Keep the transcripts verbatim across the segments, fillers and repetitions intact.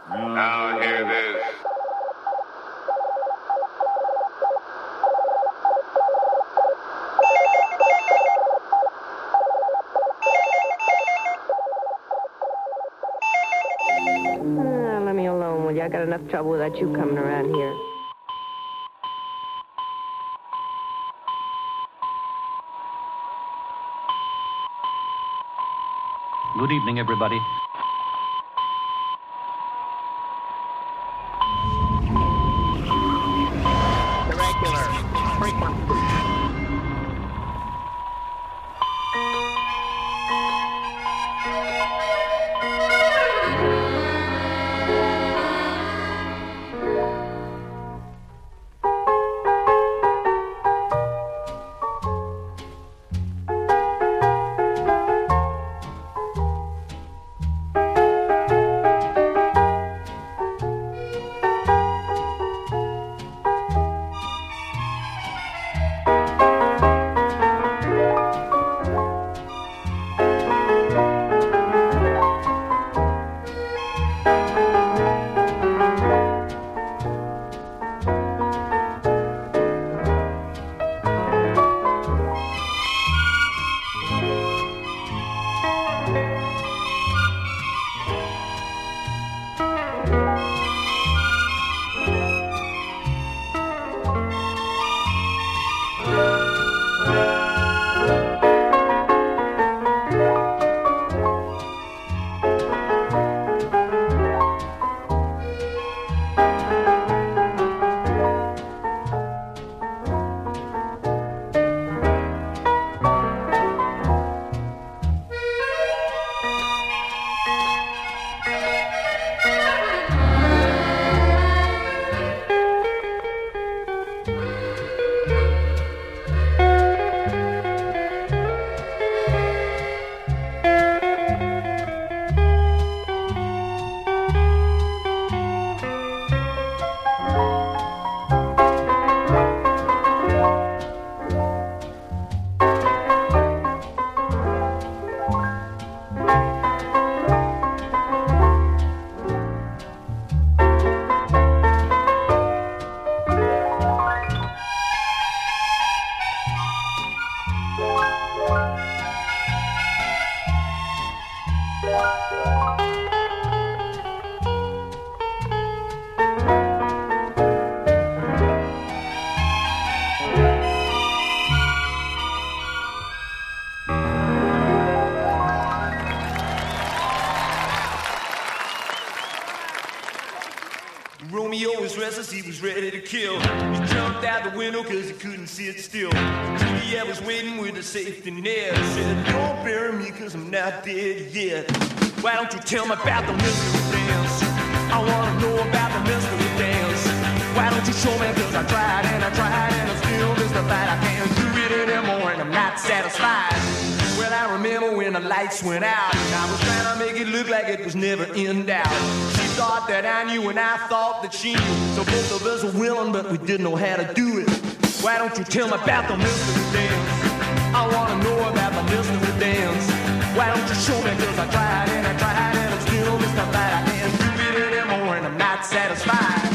Now hear this. Ah, let me alone, will you? I got enough trouble without you coming around here. Good evening, everybody. Irregular frequency. Romeo was restless, he was ready to kill. He jumped out the window cause he couldn't sit still. Juliet was waiting with a safety net. Said, don't bury me cause I'm not dead yet. Why don't you tell me about the mystery dance? I wanna know about the mystery dance. Why don't you show me cause I tried and I tried and I still mystified. I can't do it anymore and I'm not satisfied. Well, I remember when the lights went out and I was trying to make it look like it was never in doubt. She thought that I knew and I thought that she knew. So both of us were willing, but we didn't know how to do it. Why don't you tell me about the mystery dance? I wanna know about the mystery dance. Why don't you show me? Cause I tried and I tried and I'm still mystified. I can't do it anymore and I'm not satisfied.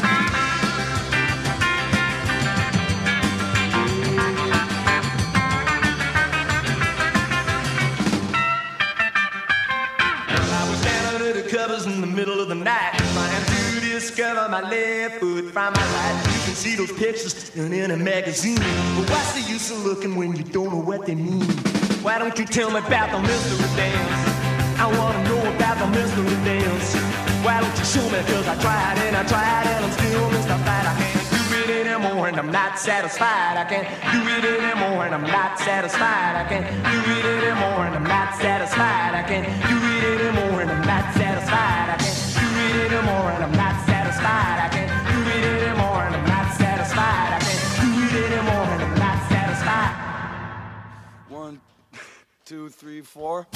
In the middle of the night, trying to discover my left foot from my right. You can see those pictures in a magazine, but what's the use of looking when you don't know what they mean? Why don't you tell me about the mystery dance? I wanna know about the mystery dance. Why don't you show me? Cause I tried and I tried and I'm still mystified. I can't do it anymore and I'm not satisfied. I can't do it anymore and I'm not satisfied. I can't do it anymore and I'm not satisfied. I can't do it anymore and I'm not satisfied. I can't do it anymore and I'm not satisfied. I can't do it anymore and I'm not satisfied. I can't do it anymore and I'm not satisfied. One, two, three, four.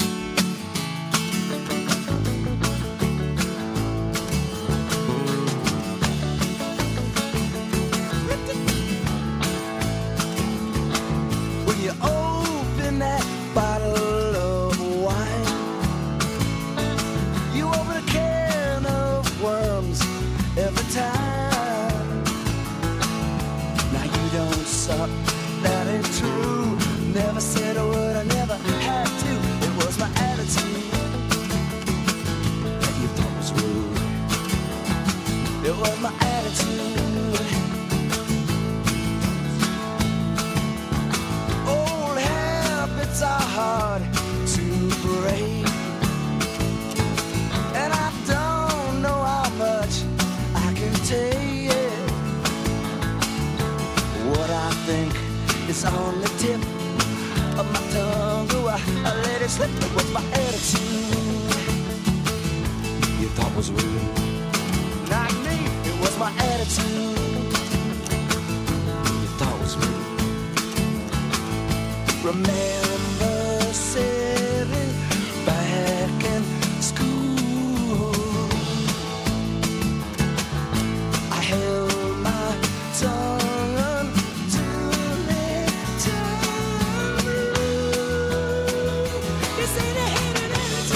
When you open that bottle of wine, you open a can of worms was my attitude you thought was rude. Not me, it was my attitude you thought was rude. Remember sitting back in school, I held my tongue until it turned blue. You say they had an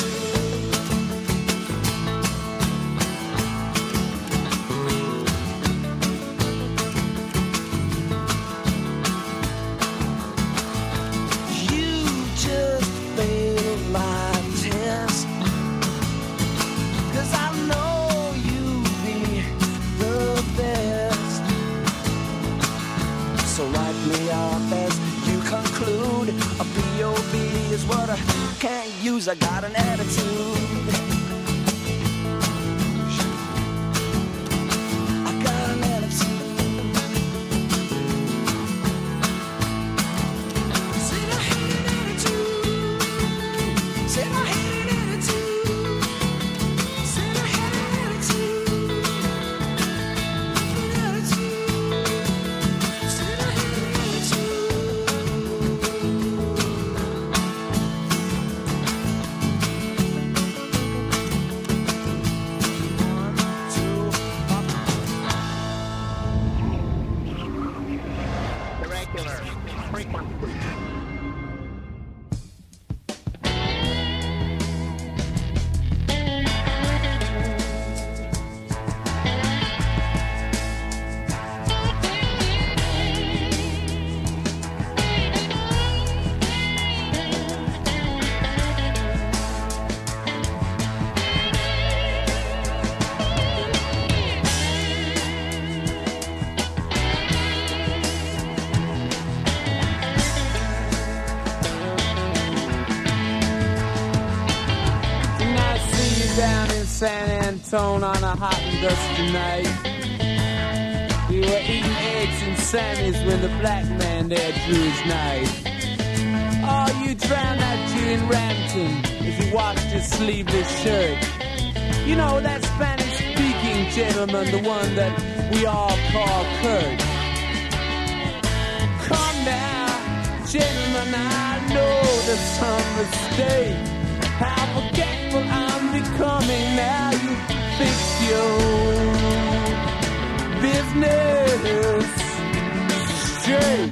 is what I can't use. I got an attitude. I got an attitude. Said I had an attitude. Said I had an attitude. Said I had an attitude. An attitude. Said I had an attitude. San Antone on a hot and dusty night. We were eating eggs and Sammy's when the black man there drew his knife. Oh, you drowned that Jew in Rampton as he washed his sleeveless shirt. You know, that Spanish-speaking gentleman, the one that we all call Kurt. Come now, gentlemen, I know there's some mistake. How forgetful I'm becoming now. You fix your business straight.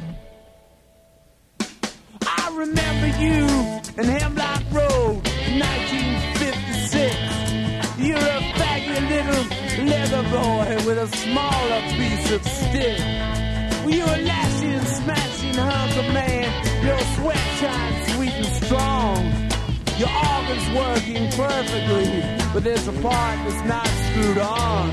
I remember you in Hemlock Road in nineteen fifty-six. You're a faggy little leather boy with a smaller piece of stick. Well, you're a lashing, smashing hunk of man. Your sweat shines sweet and strong. Your organ's working perfectly, but there's a part that's not screwed on.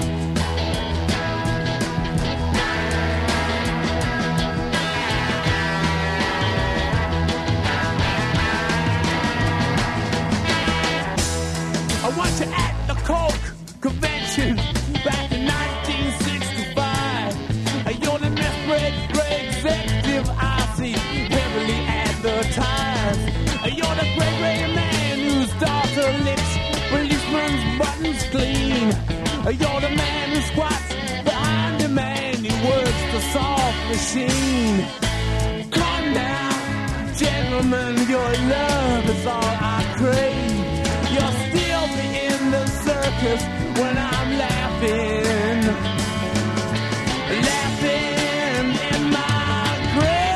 I want you at the Coke convention back in nineteen sixty-five. You're the misbred executive I see heavily advertised. You're the great gray man whose daughter licks policeman's buttons clean. You're the man who squats behind the man who works the soft machine. Come down, gentlemen, your love is all I crave. You'll still be in the circus when I'm laughing, laughing in my grave.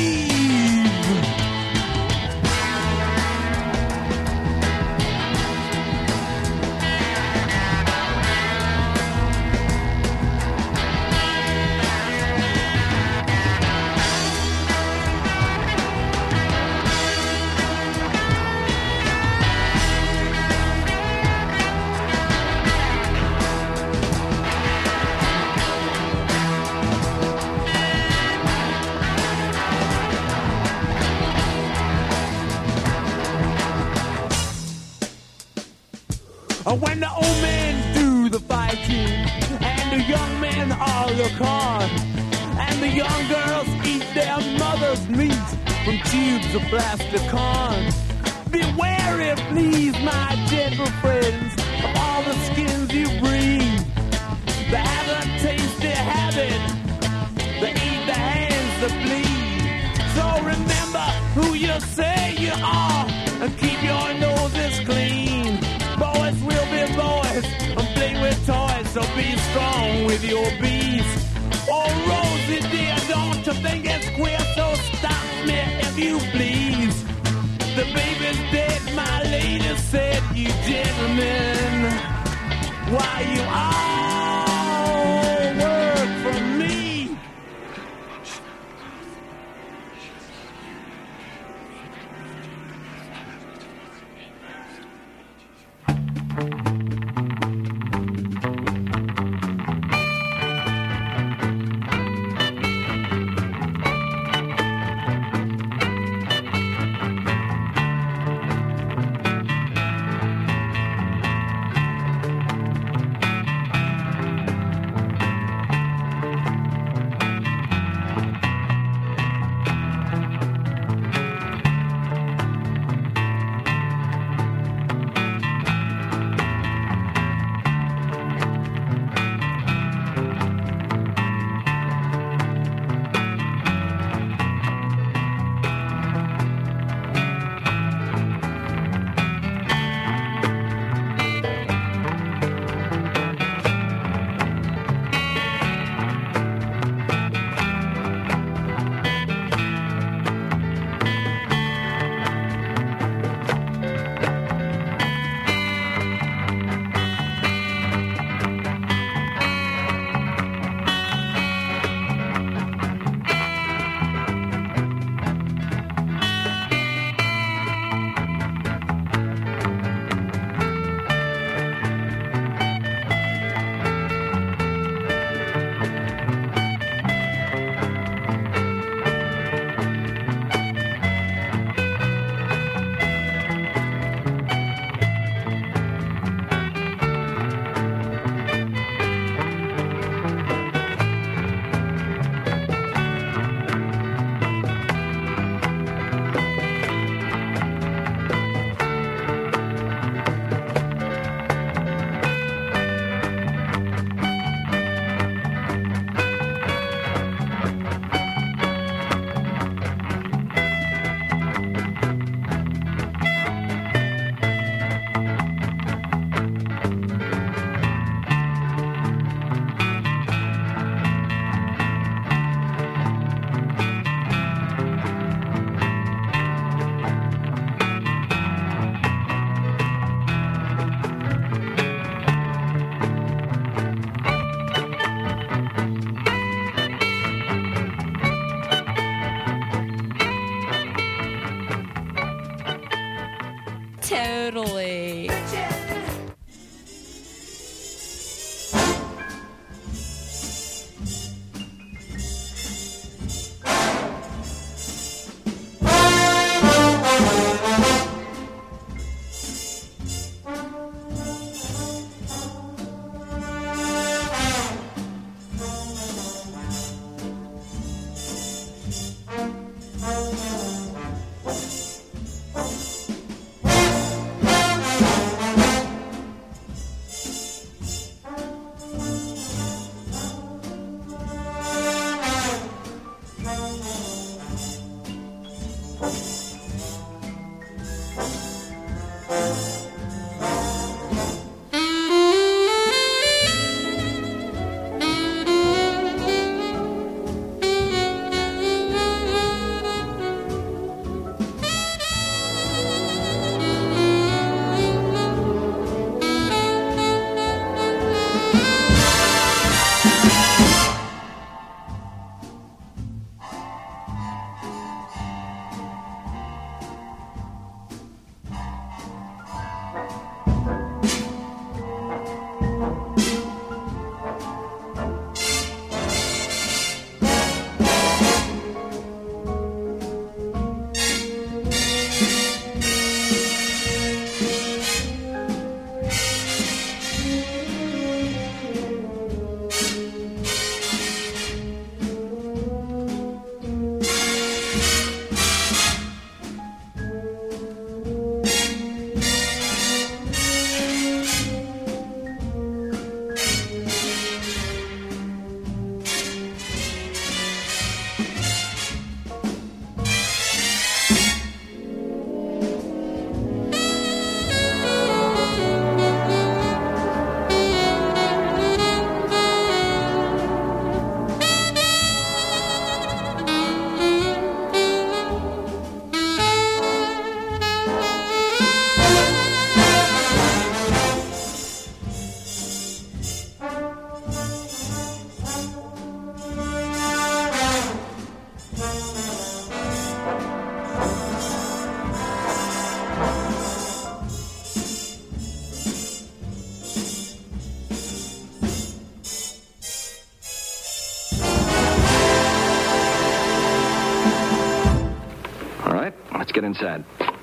When the old men do the fighting and the young men all look on, and the young girls eat their mother's meat from tubes of plastic corn. Be wary, please, my gentle friends, of all the skins you breathe. They haven't tasted habit, they eat the hands that bleed. So remember who you say you are, and keep your noses clean. Boys will be boys, and play with toys, so be strong with your bees. Oh, Rosie dear, don't you think it's queer? So stop me if you please. The baby's dead, my lady said, you gentlemen, why you all work for me. Totally. been said.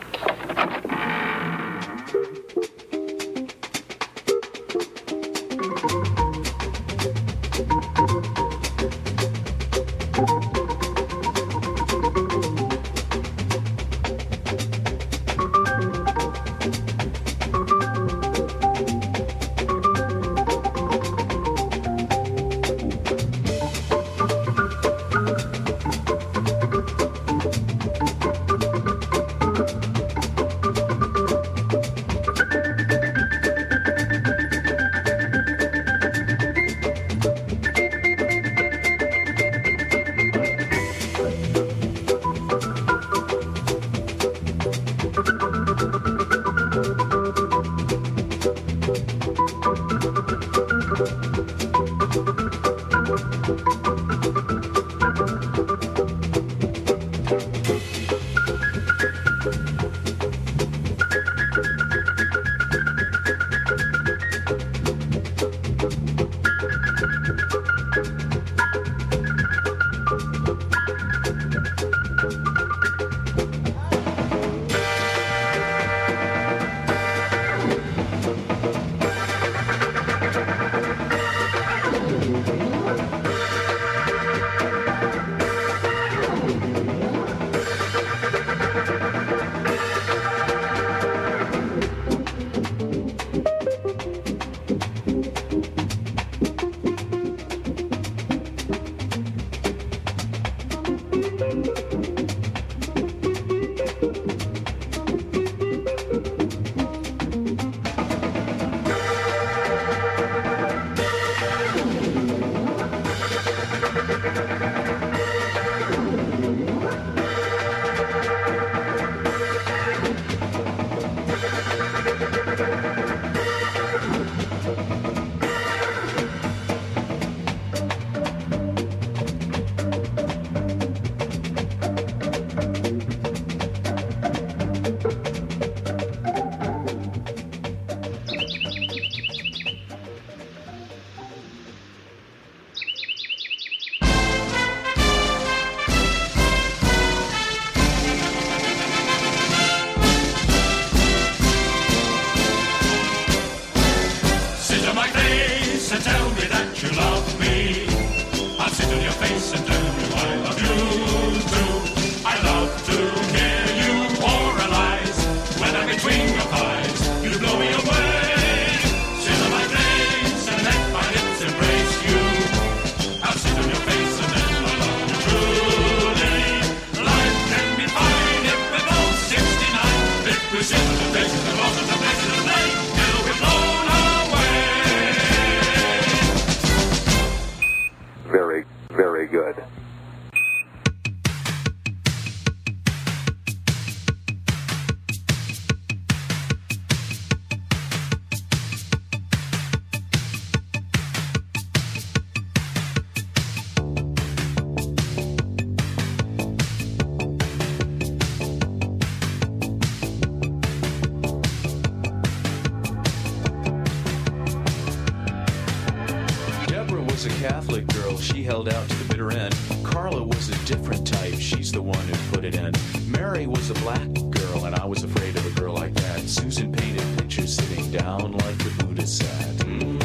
Catholic girl, she held out to the bitter end. Carla was a different type, she's the one who put it in. Mary was a black girl, and I was afraid of a girl like that. Susan painted pictures sitting down like the Buddha sat.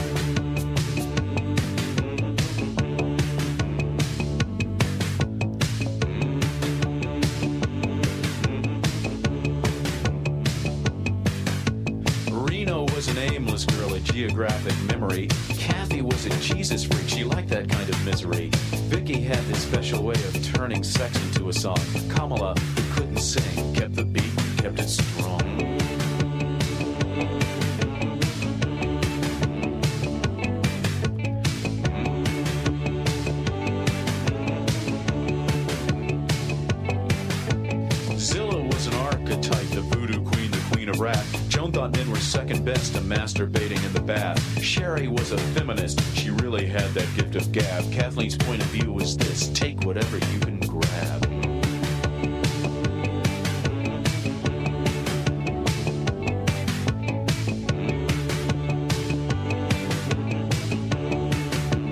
Reno was an aimless girl, a geographic memory. Kathy was a Jesus freak, she liked that kind of misery. Vicky had this special way of turning sex into a song. Kamala, who couldn't sing, kept the beat, kept it strong. Zilla was an archetype, the voodoo queen, the queen of rap. Joan thought men were second best to masturbating in the bath. Sherry was a feminist, she really had that gift of gab. Kathleen's point of view was this: take whatever you can grab.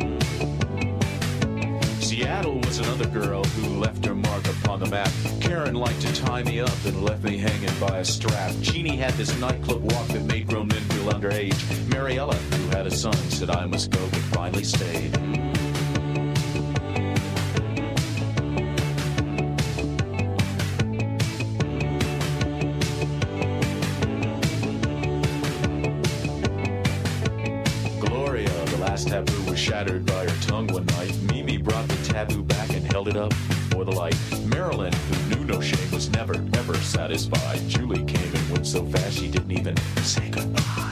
Seattle was another girl who left her mark upon the map. Karen liked to tie me up and left me hanging by a strap. Jeannie had this nightclub walk that made grown men feel underage. Mariella, who had a son, said I must go, but finally stayed. Gloria, the last taboo was shattered by her tongue one night. Mimi brought the taboo back and held it up for the light. Marilyn, who knew no shame, was never, ever satisfied. Julie came and went so fast she didn't even say goodbye.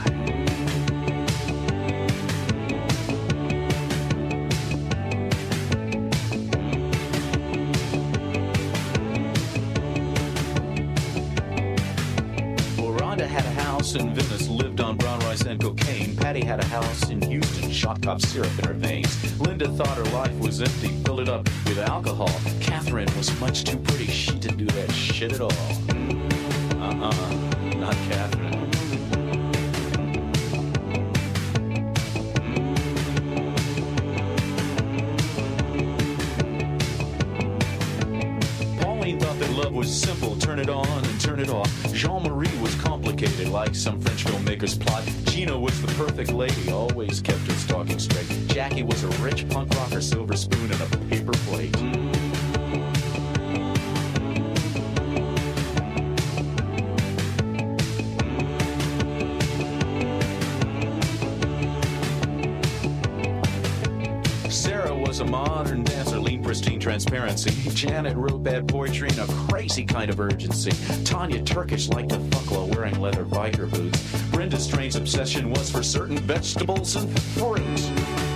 Well, Rhonda had a house in Venice, lived on brown rice and cocaine. Patty had a house in Houston, shot top syrup in her veins. Linda thought her life was empty, filled it up with alcohol. Catherine was much too pretty, she didn't do that shit at all. Uh-uh, not Catherine. Pauline thought that love was simple, turn it on and turn it off. Jean-Marie was complicated, like some French filmmaker's plot. Gina was the perfect lady, always kept her stalking straight. Jackie was a rich punk rocker, silver spoon, and a paper plate. Sarah was a modern dancer, lean, pristine transparency. Janet wrote bad poetry in a crazy kind of urgency. Tanya Turkish liked to fuck while wearing leather biker boots. Brenda Strange's obsession was for certain vegetables and fruit.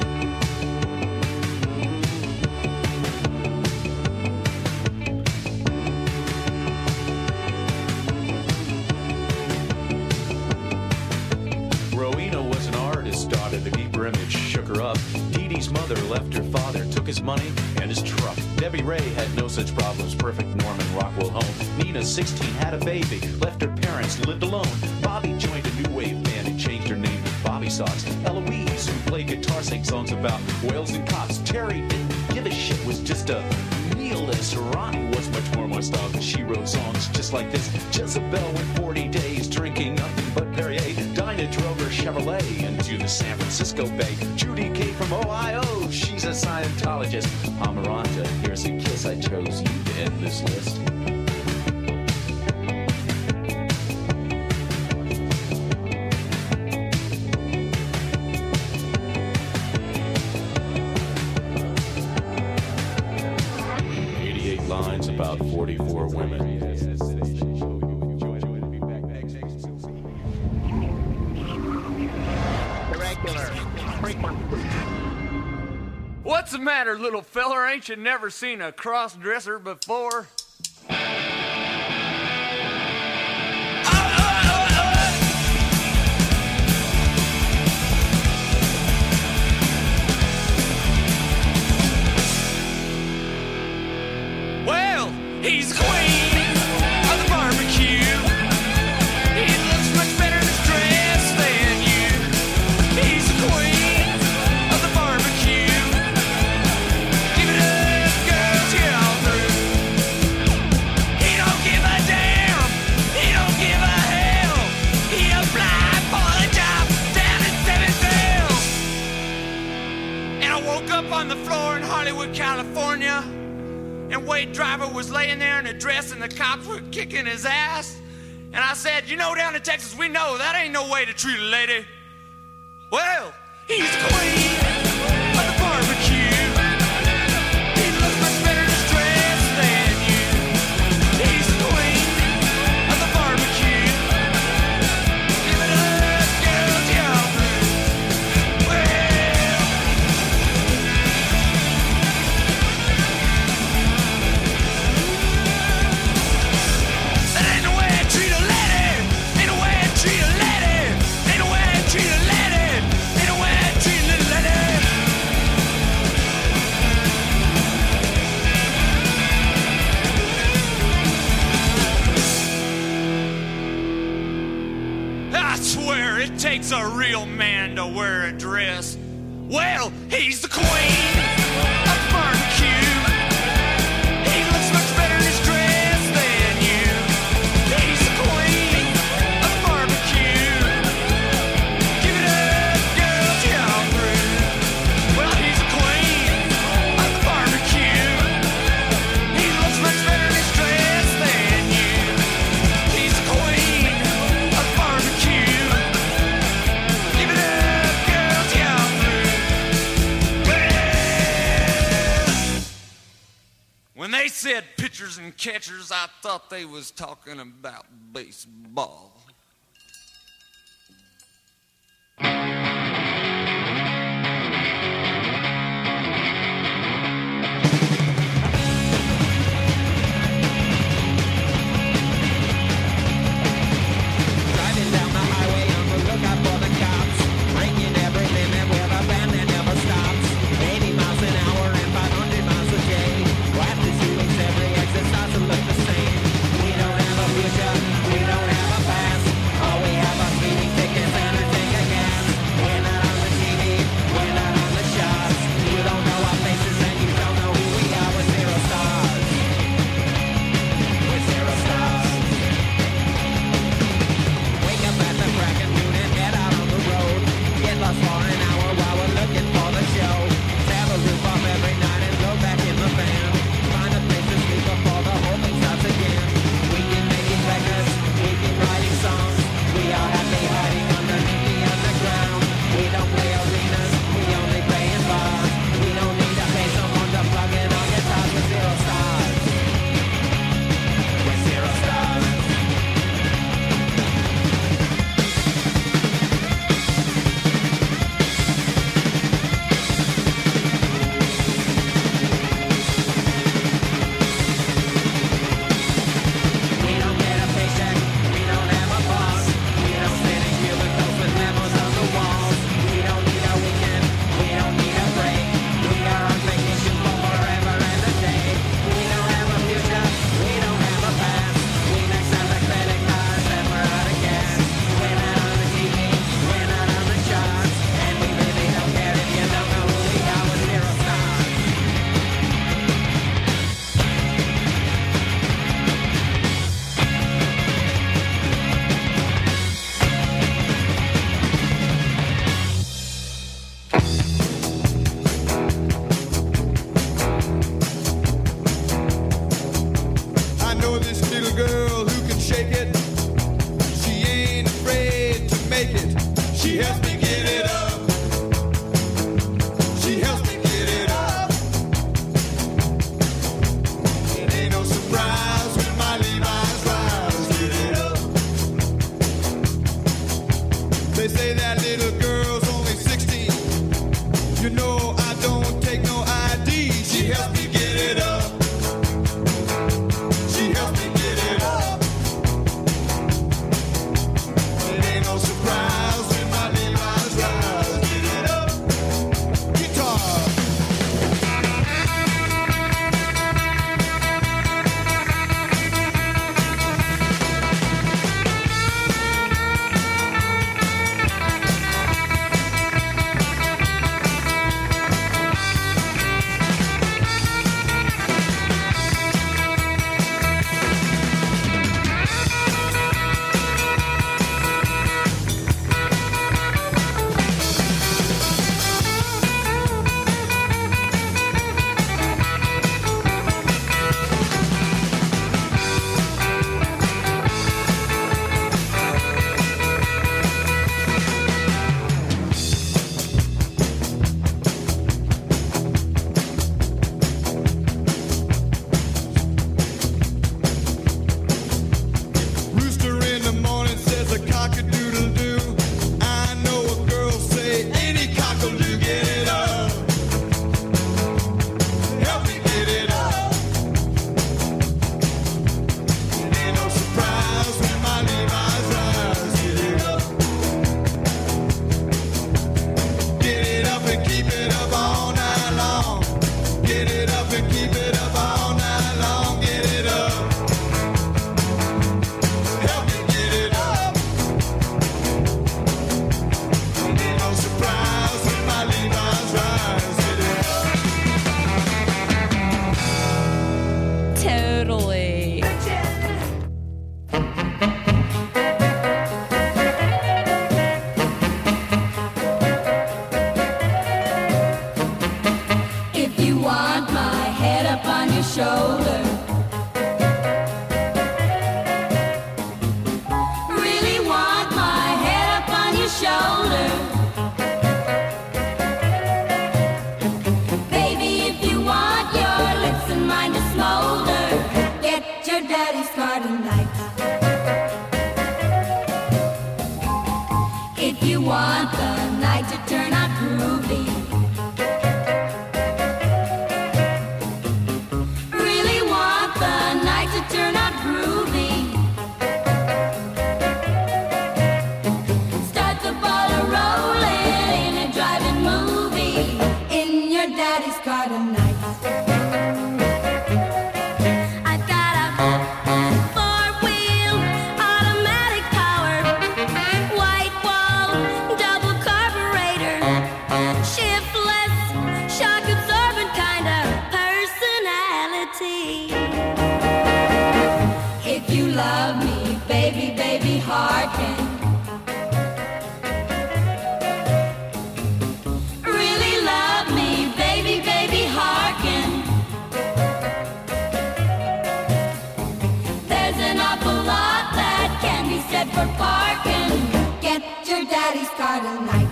Rowena was an artist's daughter. The deeper image shook her up. Dee Dee's mother left her father, took his money and his truck. Debbie Ray had no such problems, perfect Norman Rockwell home. Nina, sixteen, had a baby, left her parents, lived alone. Bobby joined a new wave band and changed her name to Bobby Sox. Eloise, who played guitar, sang songs about whales and cops. Terry didn't give a shit, was just a nihilist. Ronnie was much more my style, but she wrote songs just like this. Jezebel went forty days drinking nothing but Perrier. Dinah drove her Chevrolet into the San Francisco Bay. Judy came from Ohio, she's a Scientologist. Amaranta, here's a kiss, I chose you to end this list. eighty-eight lines about forty-four women. What's the matter, little feller? Ain't you never seen a cross-dresser before? Well, he's the queen of the barbecue. He looks much better in his dress than you. He's the queen of the barbecue. Give it up, girls, you're all through. He don't give a damn. He don't give a hell. He applied for the job down in Seven Hills. And I woke up on the floor in Hollywood, California. And Wade Driver was laying there in a dress and the cops were kicking his ass. And I said, you know, down in Texas, we know that ain't no way to treat a lady. Well, he's the queen of the barbecue. He looks much better in his dress than you. He's the queen of the barbecue. Give it up, girls, y'all. Well, that ain't the way I treat a lady. Ain't the way I treat a lady. Ain't the way I treat a lady. Ain't the way I treat a little lady. I swear it takes a real man to wear a dress. Well, he's the queen of the barbecue. He looks much better in his dress than said pitchers and catchers, I thought they was talking about baseball. If you want the night to turn out groovy, really want the night to turn out groovy, start the ball a rolling in a driving movie in your daddy's car tonight. I've got a four-wheel automatic power, white wall, double carburetor, shiftless, shock absorbent kind of personality. If you love me, baby, baby, hearken. Really love me, baby, baby, hearken. There's an awful lot that can be said for parking. Get your daddy's car tonight.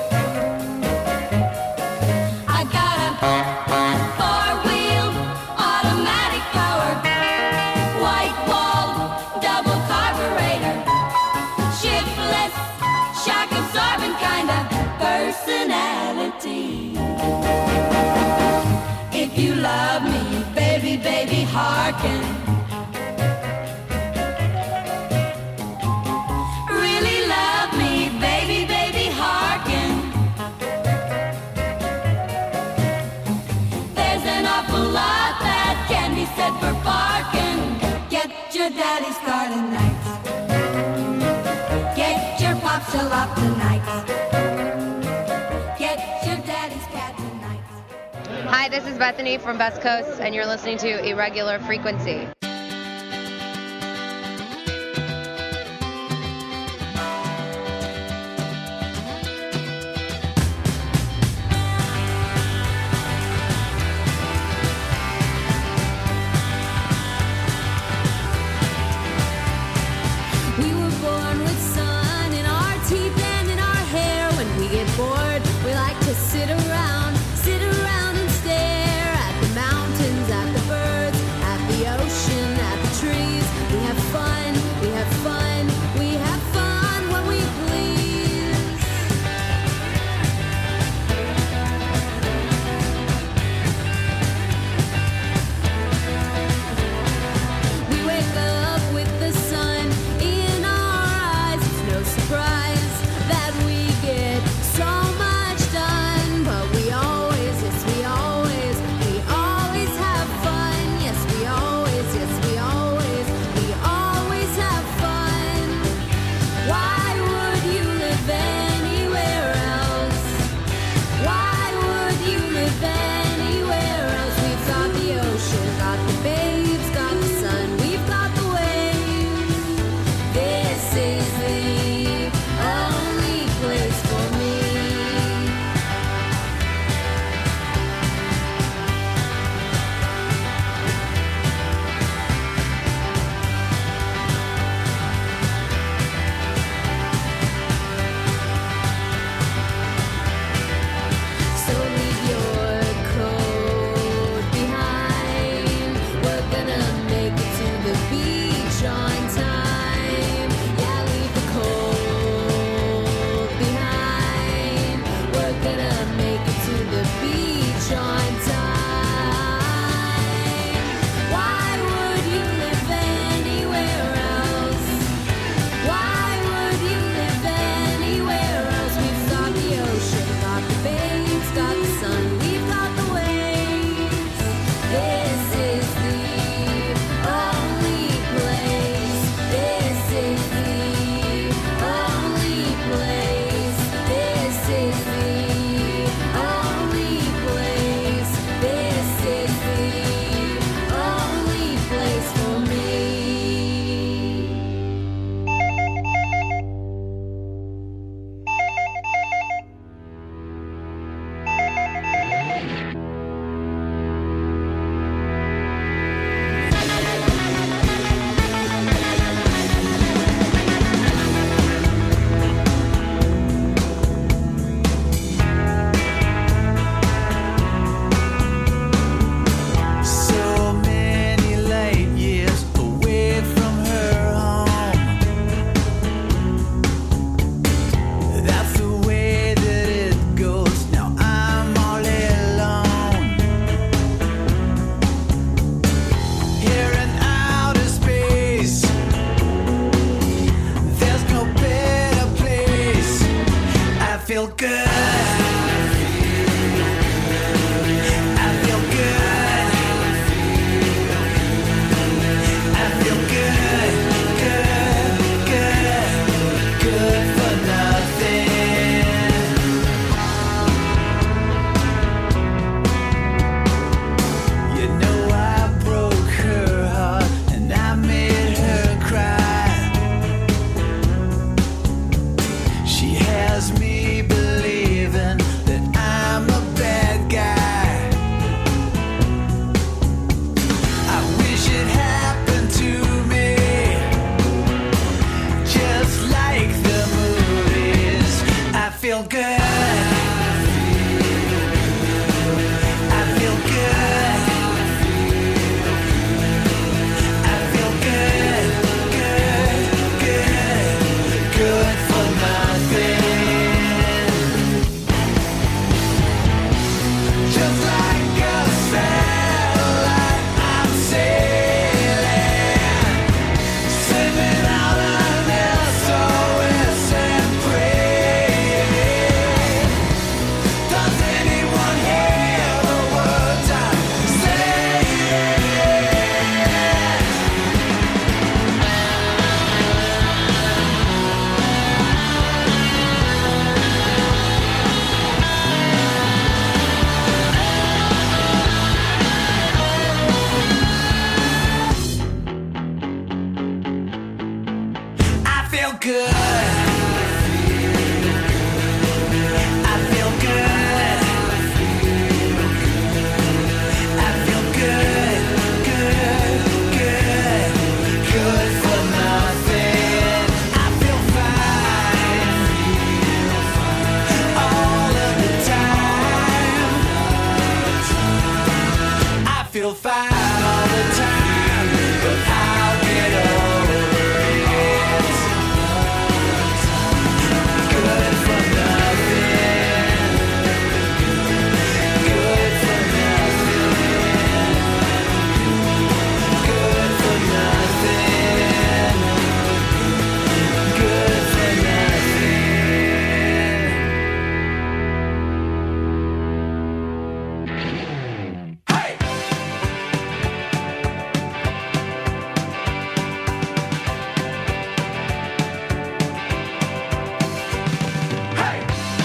I got a four-wheel automatic power, white wall, double carburetor, shiftless, shock absorbent kind of personality. If you love me, baby, baby, hearken. Really love me, baby, baby, hearken. There's an awful lot that can be said for parking. Get your daddy's car tonight. Get your pops a lot tonight. Get your daddy's cat tonight. Hi, this is Bethany from Best Coast, and you're listening to Irregular Frequency. We were born with sun in our teeth and in our hair. When we get bored, we like to sit around, sit around and stare at the mountains, at the birds, at the ocean. feel good. I feel good. I feel good, good, good, good for nothing. You know I broke her heart and I made her cry. She has me believing that I'm a bad guy. I wish it happened to me, just like the movies. I feel good. I feel good. I feel good, good, good, good for nothing. Just like a satellite, I'm sailing, sending out an S O S and praying. Does anyone hear the words I'm saying? I feel good. I feel good. I feel good, good, good, good for nothing. I feel fine all of the time. I feel fine all the time, but I'll get over it. Good for nothing. Good for nothing. Good for nothing. Good for nothing. Hey! Hey!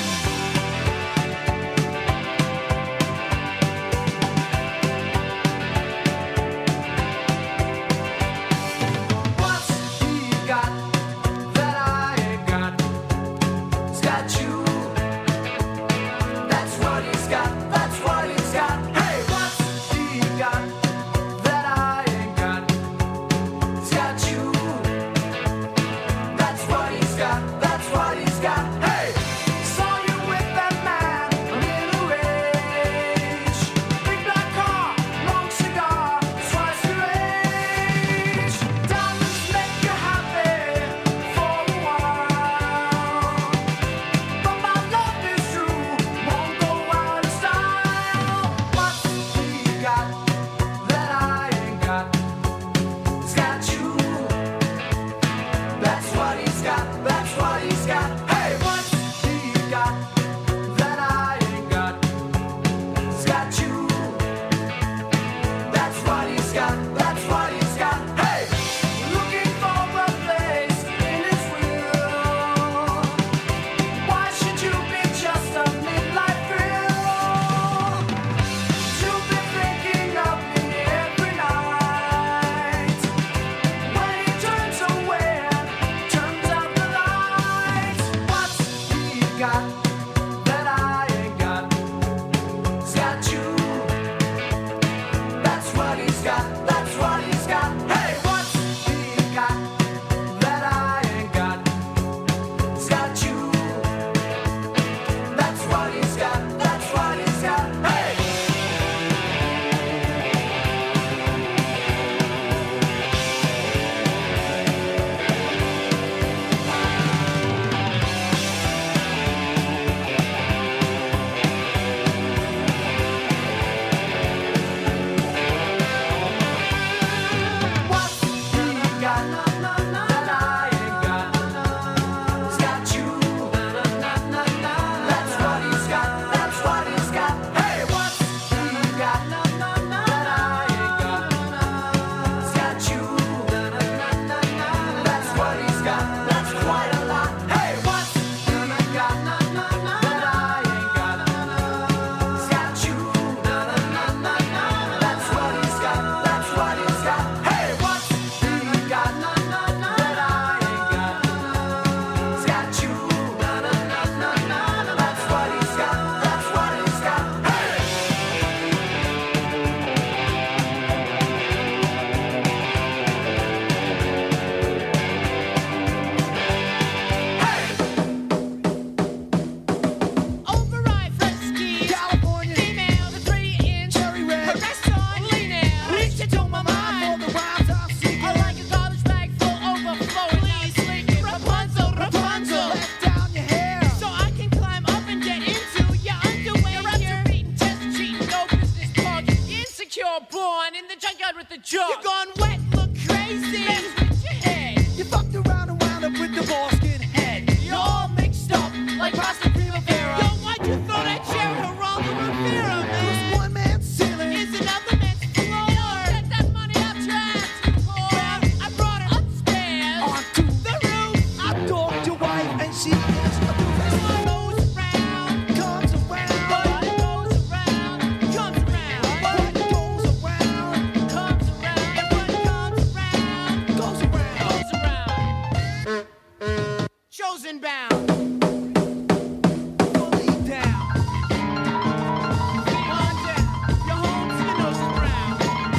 What's he got that I ain't got? He's got you. That's what he's got. That's what he's got. Hey, what's he got that I ain't got? He's got you. That's what he's got. That's what he's got. Hey, saw you with that man, middle age, big black car, long cigar, twice your age. Diamonds make you happy for a while, but my love is true, won't go out of style. What's he got that I ain't got? He's got you. That's what he's got. That's what he's got. Hey, what's he got that I ain't got? He's got you. That's what he's got. That's what he's got. Hey, looking for a place in his will. Why should you be just a midlife thrill? You've been thinking of me every night. When he turns away and turns out the lights, what's he got that I ain't got? He's got you. That's what he's got. That's what he's got. Hey, what's he got that I ain't got? He's got you. That's what he's got. That's what he's got. Hey. across the Primavera. Yo, why'd you throw that chair at Geraldo Rivera, man? 'Cause one man's ceiling is another man's floor. Yo, get that money out your ass, you whore. Well, I brought it upstairs onto the roof. I talked your wife and she asked what the rest of goes around, comes around. What goes around, comes around. What goes around, comes around. And what comes around, goes around, goes around. Chosen bound. Fully down. On down. Your home to your nose is brown.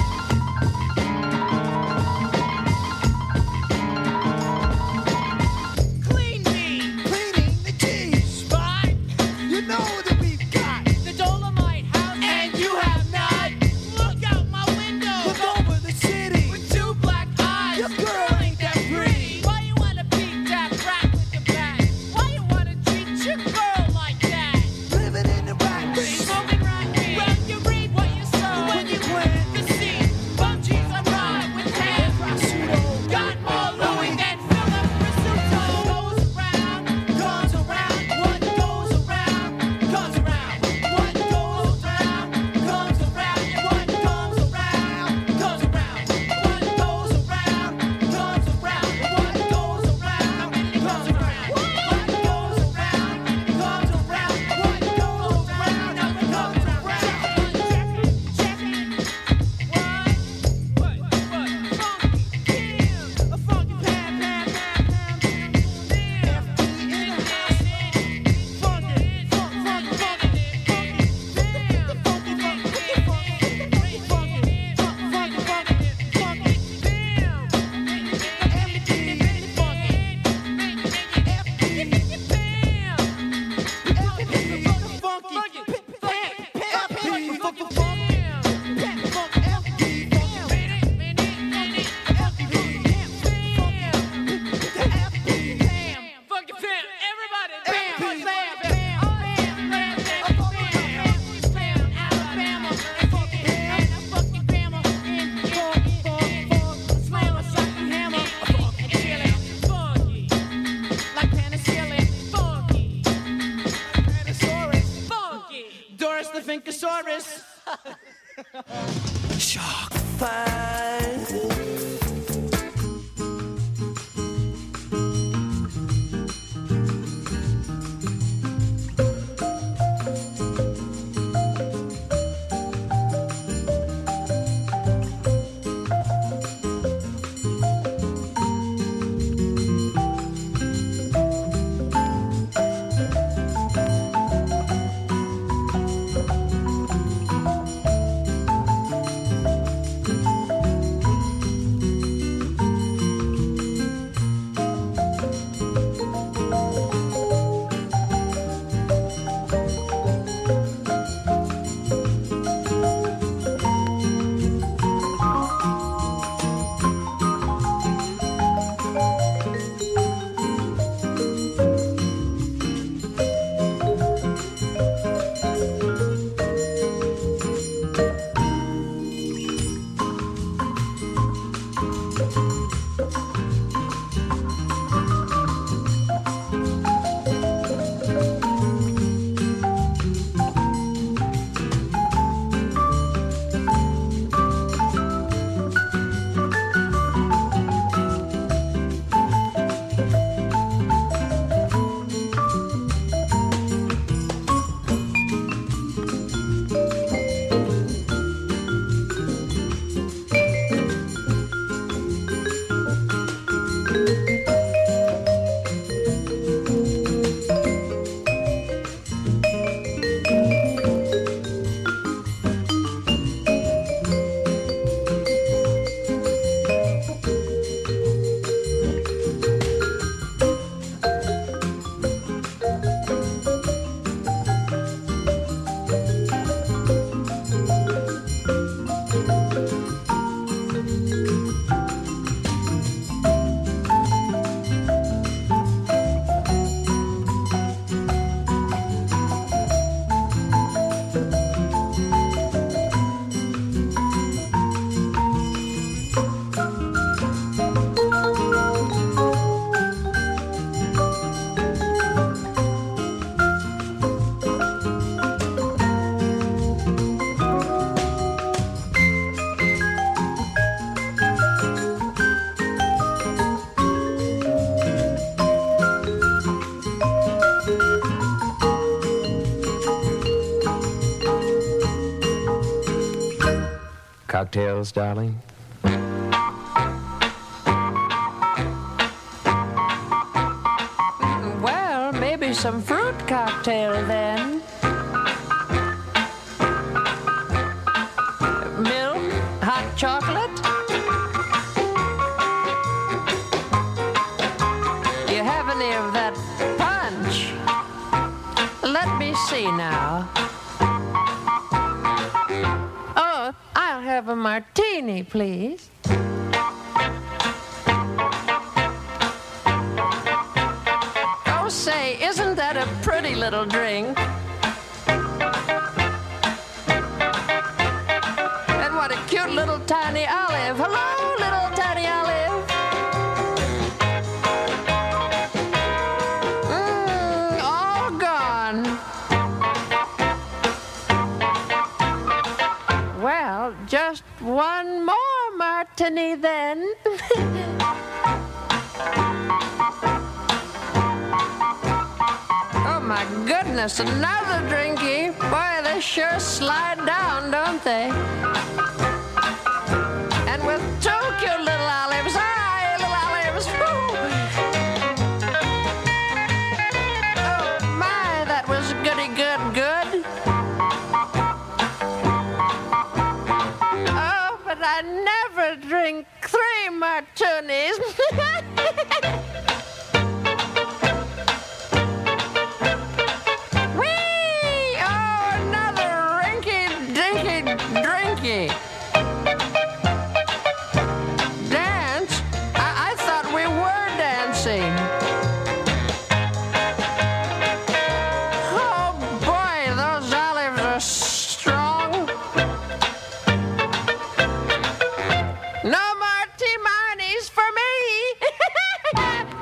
Clean me. Cleaning the cheese spot. You know that we've got the Dolomite house, and you have not. Look out my window. Look over the city with two black eyes. Your girl ain't that pretty. Why you wanna beat that rat with the bat? Why you wanna treat your girl like that? Living in the rat race. Smoking rat weed. Well, you reap what you sow. When you plant the seed. Bum cheese I ride with ham. Prosciutto. Got more Louis than Philip Risotto. Goes around, comes around. What goes around, comes around. What goes around, comes around. And what comes around, comes around. What goes around, comes around. And what goes around, comes around. What goes around, comes around. What goes around, comes around. Jeffy, what? What? What? Funky, yeah. A funky pan, pan, pan, pan, pan. F D in the house. Funky, funk, funk, funky, funky. Damn. Funky, funky, funky, funky, funky, funk, funky, funky, funky. Damn. F D, funky. F D, damn. Like penicillin, funky. Funky. Doris the Finkosaurus. Shark fight. cocktails, darling? Well, maybe some fruit cocktail then. Milk, hot chocolate. Do you have any of that punch? Let me see now. Oh, I'll have a martini, please. Oh, say, isn't that a pretty little drink? And what a cute little tiny olive. Hello, little tiny olive. Mmm, all gone. Well, just one more martini then. Oh my goodness, another drinky. Boy, they sure slide down, don't they? And with two cute little olives. Hi, little olives. Woo. Oh my, that was goody good good. Oh, but I never drink three martinis. Whee! Oh, another rinky-dinky drinky. Dance? I, I thought we were dancing. Oh boy, those olives are strong. No more T-Marnies for me.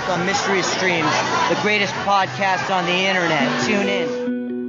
Attic on Mystery Stream, the greatest podcast on the internet. Tune in.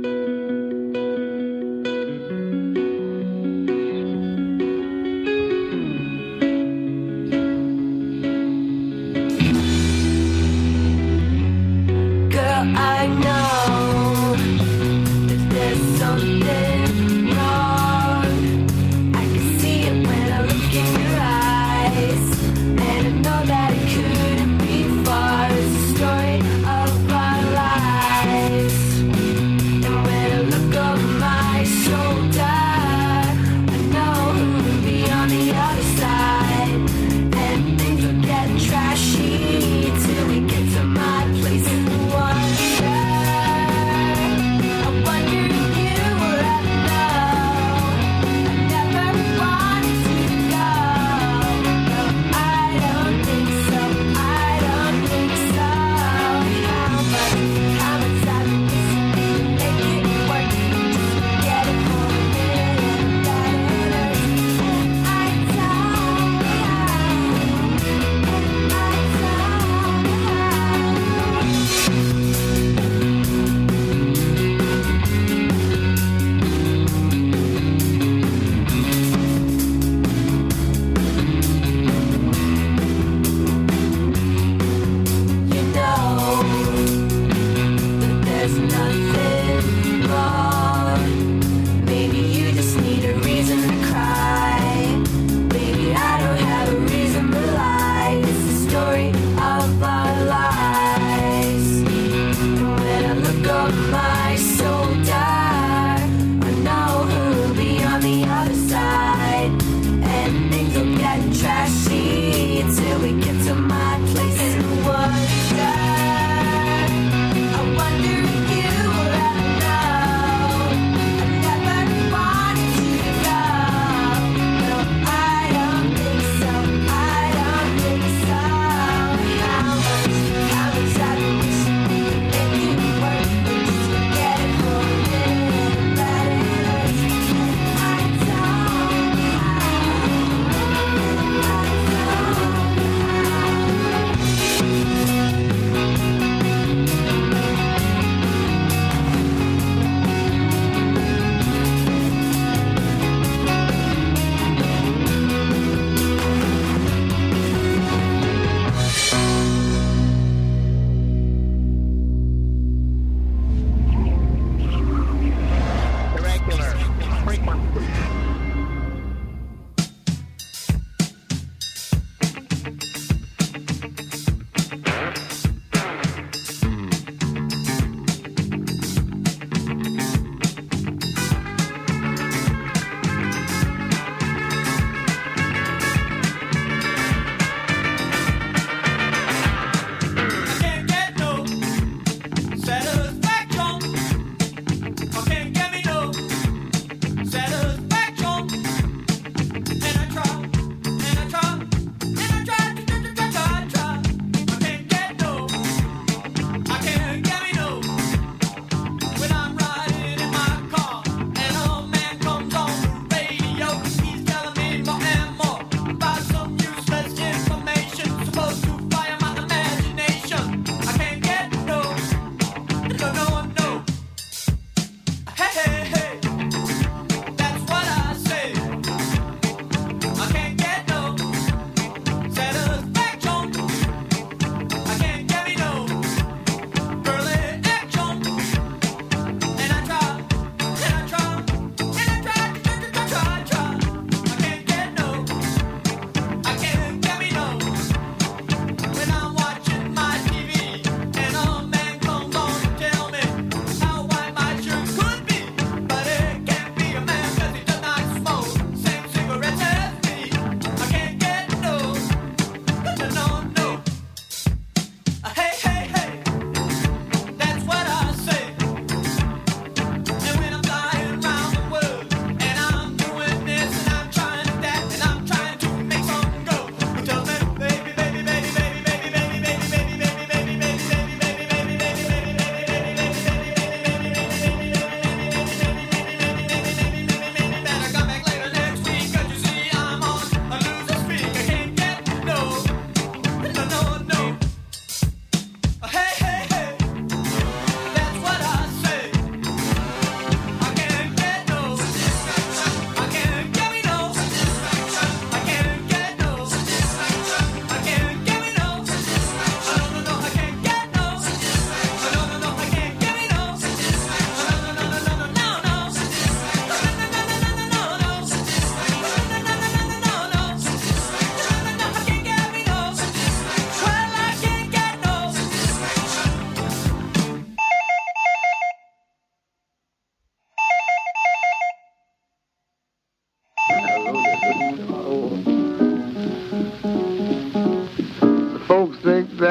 I know that there's something wrong. I can see it when I look in your eyes, and I know that it couldn't be far. It's the story of our lives. And when I look over my shoulder, I know who'll be on the other side, and things will get trashy till we get to my place in the water.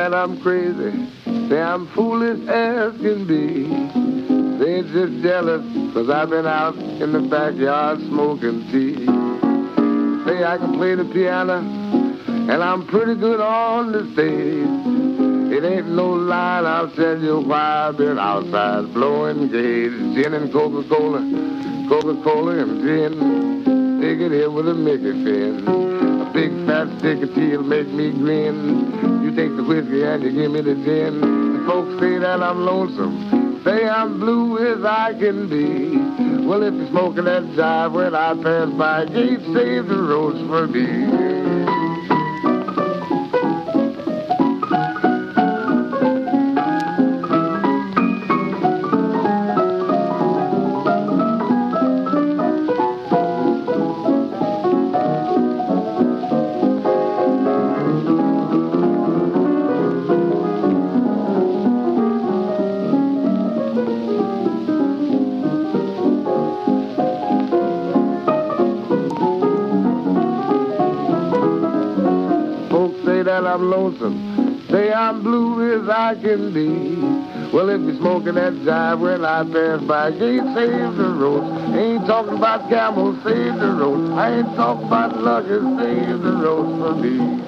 that I'm crazy. Say I'm foolish as can be. They just jealous, cause I've been out in the backyard smoking tea. Say I can play the piano, and I'm pretty good on the stage. It ain't no lie, I'll tell you why I've been outside blowing gauge. Gin and Coca-Cola, Coca-Cola and gin. Take it here with a Mickey fin. A big fat stick of tea'll make me grin. You take the whiskey and you give me the gin. The folks say that I'm lonesome, say I'm blue as I can be. Well, if you're smoking that jive when I pass by, gate save the roads for me. I'm lonesome, say I'm blue as I can be. Well, if you're smoking that jive when I pass by, gate save the road. Ain't talking about camels, save the road. I ain't talking about luggage, save the road for me.